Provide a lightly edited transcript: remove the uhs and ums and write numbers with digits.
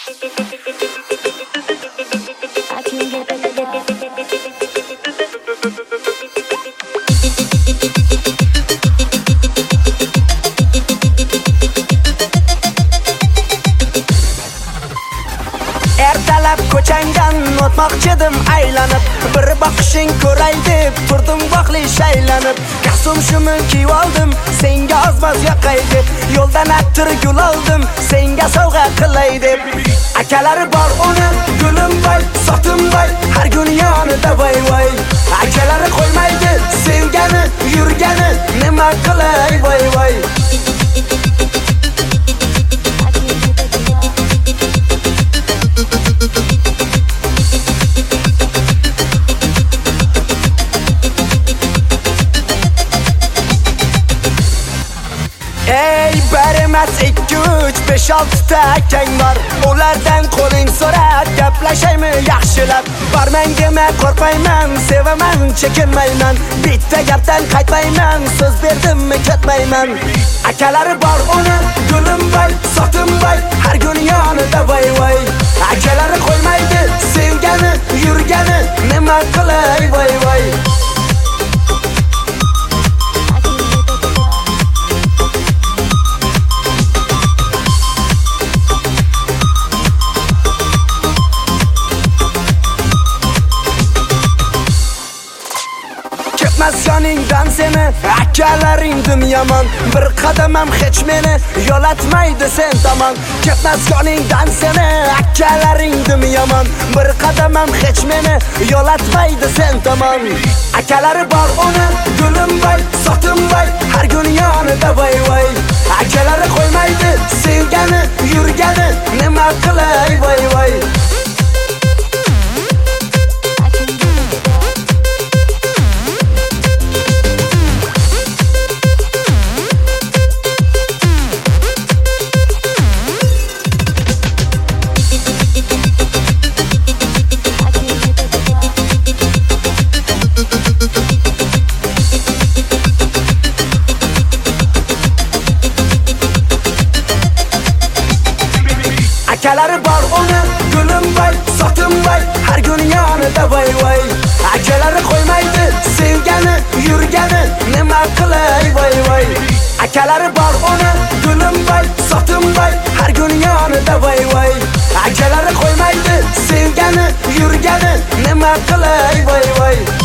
Ertalab ko'changan o'tmoqchidim aylanib, bir boqishing ko'ray deb turdim boqli shaylanib. Kasum-shumi kiyib oldim, senga ozmoz yoqay deb, yo'ldan attir gul oldim, senga sovg'a qilay deb. Akalari bor uni gulim boy, sotim boy, har kun yonida voy. Akalari qo'ymaydi sevgani, yurgani, nima qilay voy. Ey berimas 2, 3, 5, 6 ta akang bor. Ulardan qo'ling so'rab gaplashaymi yaxshilab. Barmangima qo'rqmayman, sevaman, chekinmayman. Bitta gapdan qaytmayman, so'z berdimmi ketmayman. Akalari bor uni gulim boy, sotim boy, har kun yonida voy. Akalari qo'ymaydi sevgani, yurgani, nima qilay voy. Maskaningdan seni akalaring dim yomon. Bir qadamam hech meni yo'latmaydi sen tomon. Maskaningdan seni akalaring dim yomon. Bir qadamam hech meni yo'latmaydi sen tomon. Akalari bor uni gulim boy, sotim boy, har kun yonida voy. Akalari qo'ymaydi sevgani, yurgani, nima qilay voy. Akalari bor uni gulim boy, sotim boy, har kun yonida voy. Akalari qo'ymaydi sevgani, yurgani, nima qilay voy. Akalari bor uni gulim boy, sotim boy, har kun yonida voy. Akalari qo'ymaydi sevgani, yurgani, nima qilay voy.